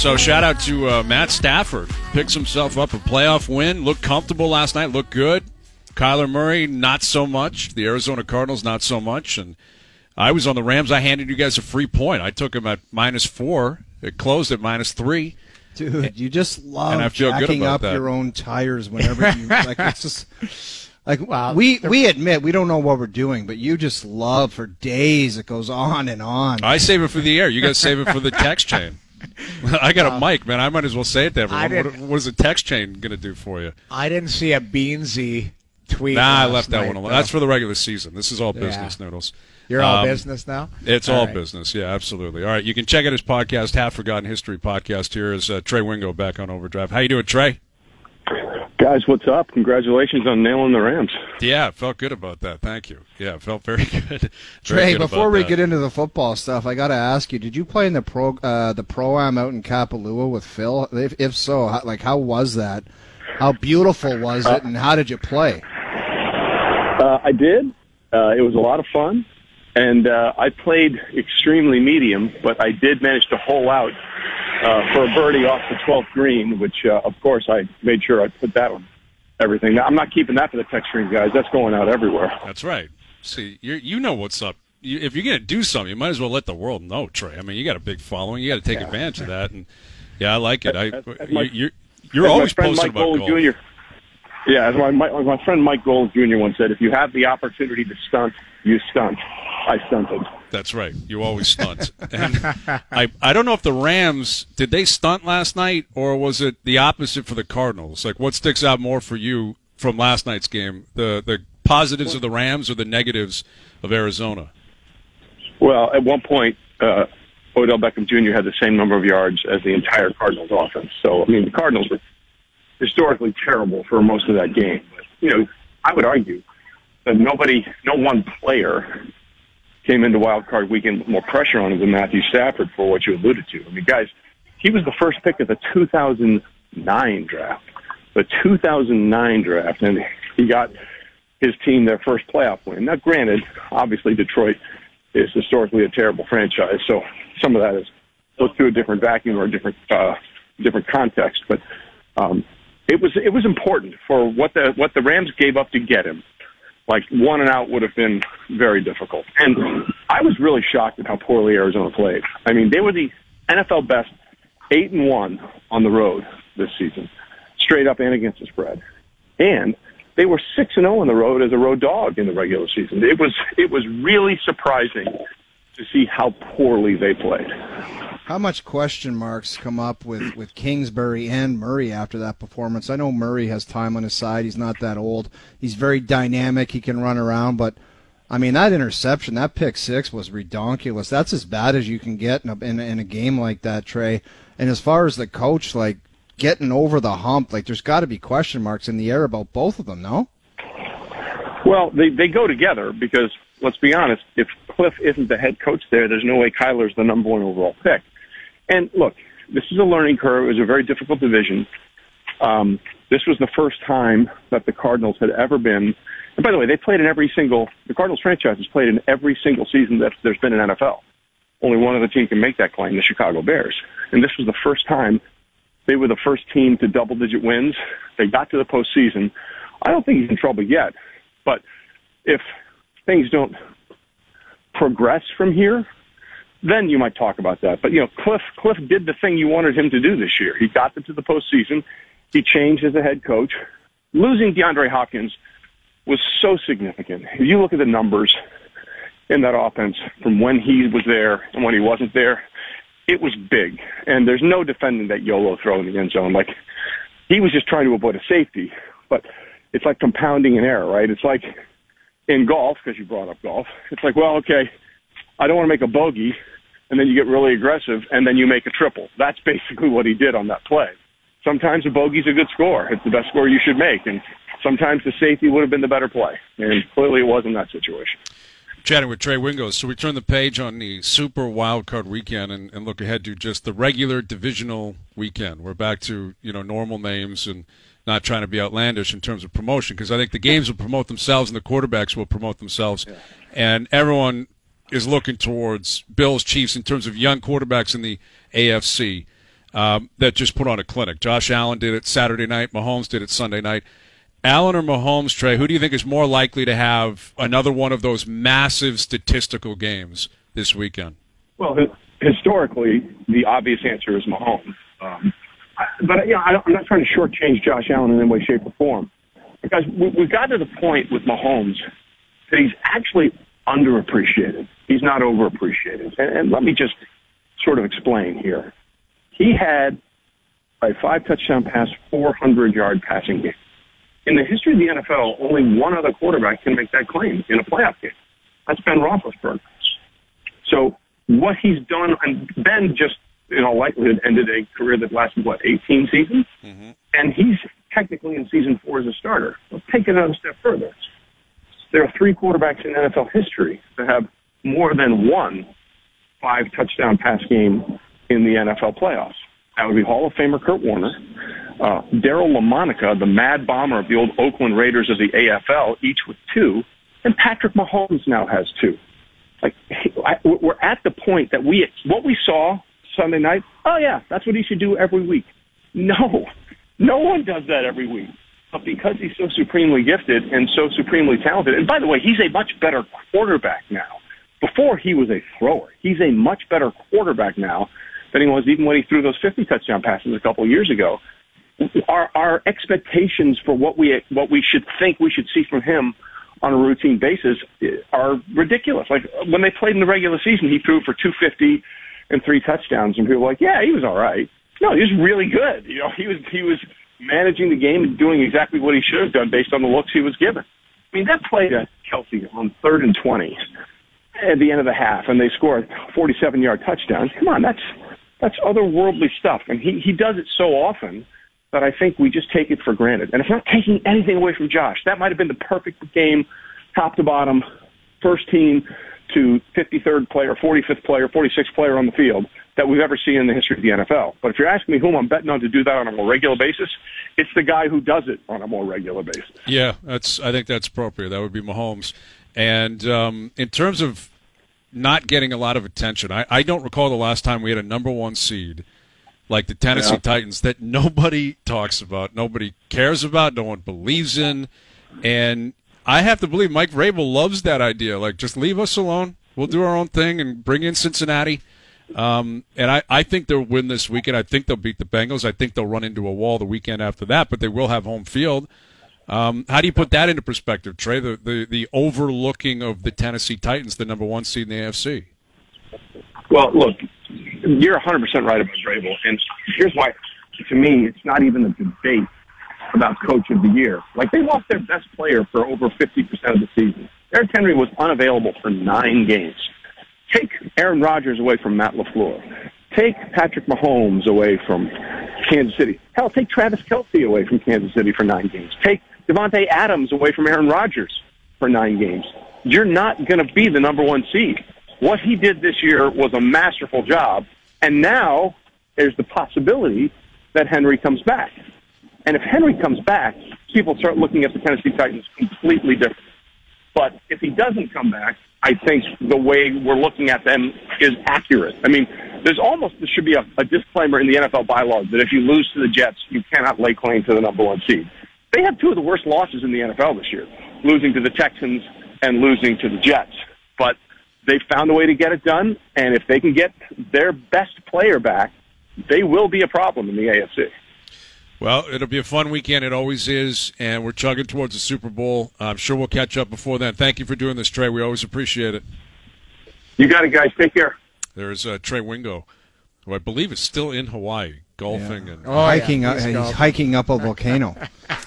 So shout out to Matt Stafford. Picks himself up a playoff win. Looked comfortable last night. Looked good. Kyler Murray, not so much. The Arizona Cardinals, not so much. And I was on the Rams. I handed you guys a free point. I took him at -4. It closed at -3. Dude, you just love jacking up your own tires whenever you like. It's just like we admit we don't know what we're doing, but you just love for days. It goes on and on. I save it for the air. You guys save it for the text chain. I got a mic, man. I might as well say it to everyone. What is the text chain going to do for you? I didn't see a Beansy tweet. Nah, I left that one alone. That's for the regular season. This is all business, Noodles. You're all business now? It's all business, yeah, absolutely. All right, you can check out his podcast, Half Forgotten History podcast. Here is Trey Wingo back on Overdrive. How you doing, Trey? Guys, what's up? Congratulations on nailing the Rams. Yeah, I felt good about that. Thank you. Yeah, it felt very good. Trey, before we get into the football stuff, I got to ask you, did you play in the Pro-Am out in Kapalua with Phil? If so, how was that? How beautiful was it, and how did you play? I did. It was a lot of fun. And I played extremely medium, but I did manage to hole out for a birdie off the 12th green, which, of course, I made sure I put that on everything. Now, I'm not keeping that for the text stream, guys. That's going out everywhere. That's right. See, you know what's up. If you're going to do something, you might as well let the world know, Trey. I mean, you got a big following. You got to take advantage of that. And yeah, I like it. You're always posting about golf. Jr. Yeah, as my friend Mike Gold Jr. once said, if you have the opportunity to stunt, you stunt. I stunted. That's right. You always stunt. And I don't know if the Rams, did they stunt last night, or was it the opposite for the Cardinals? Like, what sticks out more for you from last night's game? The positives of the Rams or the negatives of Arizona? Well, at one point, Odell Beckham Jr. had the same number of yards as the entire Cardinals offense. So, I mean, the Cardinals were historically terrible for most of that game. But, I would argue that no one player came into Wild Card Weekend with more pressure on him than Matthew Stafford, for what you alluded to. I mean, guys, he was the first pick of the 2009 draft. The 2009 draft, and he got his team their first playoff win. Now, granted, obviously Detroit is historically a terrible franchise, so some of that is looked through a different vacuum or a different context. But it was important for what the Rams gave up to get him. Like, 1 and out would have been very difficult. And I was really shocked at how poorly Arizona played. I mean, they were the NFL best 8-1 on the road this season, straight up and against the spread. And they were 6-0 on the road as a road dog in the regular season. It was really surprising to see how poorly they played. How much question marks come up with Kingsbury and Murray after that performance? I know Murray has time on his side. He's not that old. He's very dynamic. He can run around. But, I mean, that interception, that pick six was redonkulous. That's as bad as you can get in a game like that, Trey. And as far as the coach, like, getting over the hump, like, there's got to be question marks in the air about both of them, no? Well, they go together because, let's be honest, if Cliff isn't the head coach there's no way Kyler's the number 1 overall pick. And look, this is a learning curve. It was a very difficult division. This was the first time that the Cardinals had ever been. And by the way, the Cardinals franchise has played in every single season that there's been in NFL. Only one other team can make that claim, the Chicago Bears. And this was the first time they were the first team to double-digit wins. They got to the postseason. I don't think he's in trouble yet. But if things don't progress from here, then you might talk about that. But, Cliff did the thing you wanted him to do this year. He got them to the postseason. He changed as a head coach. Losing DeAndre Hopkins was so significant. If you look at the numbers in that offense from when he was there and when he wasn't there, it was big. And there's no defending that YOLO throw in the end zone. Like, he was just trying to avoid a safety. But it's like compounding an error, right? It's like in golf, because you brought up golf. It's like, well, okay, I don't want to make a bogey, and then you get really aggressive, and then you make a triple. That's basically what he did on that play. Sometimes a bogey's a good score. It's the best score you should make, and sometimes the safety would have been the better play, and clearly it was in that situation. Chatting with Trey Wingo. So we turn the page on the Super Wild Card Weekend and look ahead to just the regular divisional weekend. We're back to normal names and not trying to be outlandish in terms of promotion, because I think the games will promote themselves and the quarterbacks will promote themselves, and everyone is looking towards Bills, Chiefs in terms of young quarterbacks in the AFC. that just put on a clinic. Josh Allen did it Saturday night. Mahomes did it Sunday night. Allen or Mahomes, Trey, who do you think is more likely to have another one of those massive statistical games this weekend? Well, historically, the obvious answer is Mahomes. But I'm not trying to shortchange Josh Allen in any way, shape, or form. Because we've got to the point with Mahomes that he's actually underappreciated. He's not overappreciated. And let me just sort of explain here. He had a 5-touchdown pass, 400-yard passing game. In the history of the NFL, only one other quarterback can make that claim in a playoff game. That's Ben Roethlisberger. So what he's done, and Ben just, in all likelihood, ended a career that lasted, 18 seasons? Mm-hmm. And he's technically in season 4 as a starter. Let's take it another step further. There are 3 quarterbacks in NFL history that have more than one 5-touchdown pass game in the NFL playoffs. That would be Hall of Famer Kurt Warner, Darryl LaMonica, the mad bomber of the old Oakland Raiders of the AFL, each with 2, and Patrick Mahomes now has 2. We're at the point that what we saw Sunday night, oh yeah, that's what he should do every week. No one does that every week. But because he's so supremely gifted and so supremely talented, and by the way, he's a much better quarterback now. Before he was a thrower. He's a much better quarterback now than he was even when he threw those 50 touchdown passes a couple of years ago. Our expectations for what we should think we should see from him on a routine basis are ridiculous. Like when they played in the regular season, he threw for 250 and 3 touchdowns, and people were like, yeah, he was all right. No, he was really good. He was managing the game and doing exactly what he should have done based on the looks he was given. I mean, that play to Kelsey on 3rd and 20 at the end of the half, and they scored a 47-yard touchdown. Come on, that's otherworldly stuff, and he does it so often that I think we just take it for granted. And it's not taking anything away from Josh. That might have been the perfect game, top to bottom, first team to 53rd player, 45th player, 46th player on the field that we've ever seen in the history of the NFL. But if you're asking me whom I'm betting on to do that on a more regular basis, it's the guy who does it on a more regular basis. Yeah, I think that's appropriate. That would be Mahomes. And in terms of not getting a lot of attention, I don't recall the last time we had a number 1 seed like the Tennessee Titans that nobody talks about, nobody cares about, no one believes in. And I have to believe Mike Vrabel loves that idea. Like, just leave us alone. We'll do our own thing and bring in Cincinnati. And I think they'll win this weekend. I think they'll beat the Bengals. I think they'll run into a wall the weekend after that, but they will have home field. How do you put that into perspective, Trey, the overlooking of the Tennessee Titans, the number 1 seed in the AFC? Well, look, you're 100% right about Vrabel, and here's why. To me, it's not even a debate about Coach of the Year. Like, they lost their best player for over 50% of the season. Derrick Henry was unavailable for 9 games. Take Aaron Rodgers away from Matt LaFleur. Take Patrick Mahomes away from Kansas City. Hell, take Travis Kelce away from Kansas City for 9 games. Take Devontae Adams away from Aaron Rodgers for 9 games. You're not going to be the number 1 seed. What he did this year was a masterful job, and now there's the possibility that Henry comes back. And if Henry comes back, people start looking at the Tennessee Titans completely different. But if he doesn't come back, I think the way we're looking at them is accurate. I mean, there should be a disclaimer in the NFL bylaws that if you lose to the Jets, you cannot lay claim to the number 1 seed. They have 2 of the worst losses in the NFL this year, losing to the Texans and losing to the Jets. But they found a way to get it done, and if they can get their best player back, they will be a problem in the AFC. Well, it'll be a fun weekend. It always is, and we're chugging towards the Super Bowl. I'm sure we'll catch up before then. Thank you for doing this, Trey. We always appreciate it. You got it, guys. Take care. There's Trey Wingo, who I believe is still in Hawaii, golfing and hiking. He's hiking up a volcano.